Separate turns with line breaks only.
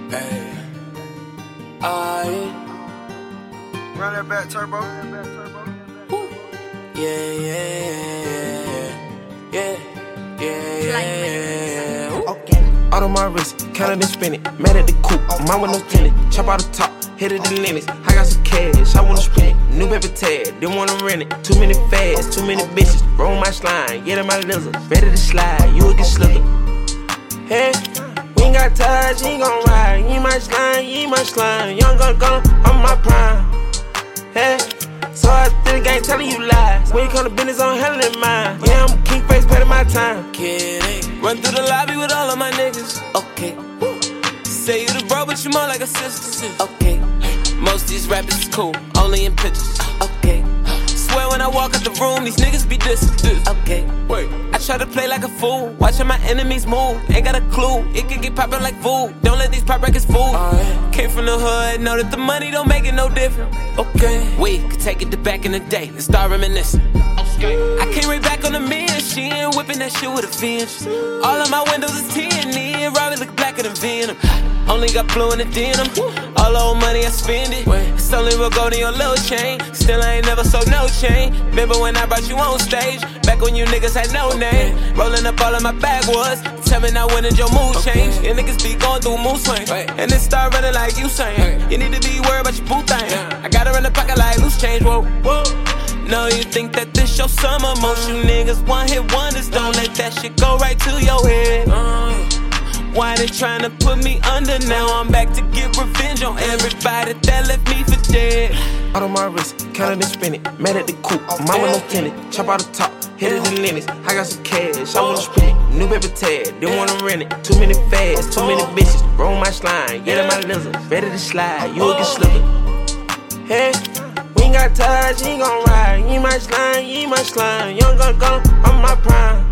Hey. Aye.
Run that back, turbo.
Yeah.
Okay. Out on my wrist, counted and spin it. Mad at the coupe, mine with no tenant. Chop out the top, hit it the limits. I got some cash, I wanna spend it. New paper tag, didn't wanna rent it. Too many fads, too many bitches. Roll my slime, get in my lizard. Ready to slide, you will get slicker. Hey, we ain't got ties, you ain't gon' ride. You ain't my slime, you ain't my slime. Young gun, I'm my prime. Hey, so I think I ain't telling you lies. When you come to business, I'm handling mine. Yeah, I'm king face, paying my time.
Kidding. Run through the lobby with all of my niggas. Okay. Say you the bro, but you more like a sister. Okay. Most of these rappers is cool, only in pictures. Okay. Swear when I walk out the room, these niggas be dissing. Okay. Wait. I try to play like a fool, watching my enemies move. Ain't got a clue, it can get poppin' like food. Don't let these pop records fool. Came from the hood, know that the money don't make it no different. Okay. We could take it to back in the day, let's start reminiscing. I came right back on the mansion, whipping that shit with a vengeance. All of my windows is tinted, Robbie look blacker than Venom. Only got blue in the denim, all the old money I spend it. It's only real gold in your little chain, still I ain't never sold no chain. Remember when I brought you on stage, back when you niggas had no name. Rolling up all of my backwoods, tell me now when did your mood change? Your niggas be going through mood swings, and then start running like you saying. You need to be worried about your boo thing. I got her in the pocket like loose change, whoa. No, you think that this your summer? Most you niggas one-hit wonders. Don't let that shit go right to your head. Why they tryna put me under? Now I'm back to get revenge on everybody that left me for dead.
Out on my wrist, counted and spin it. Mad at the coupe, mine with no tenant. Chop out the top, hit it the limits. I got some cash, I wanna spend it. New paper tag, didn't wanna rent it. Too many fads, too many bitches. Roll my slime, get in my lizard. Ready to slide, you will get slicker. Hey, we ain't got ties, you ain't gon' ride. You ain't my slime, you ain't my slime. Young gun, I'm my prime.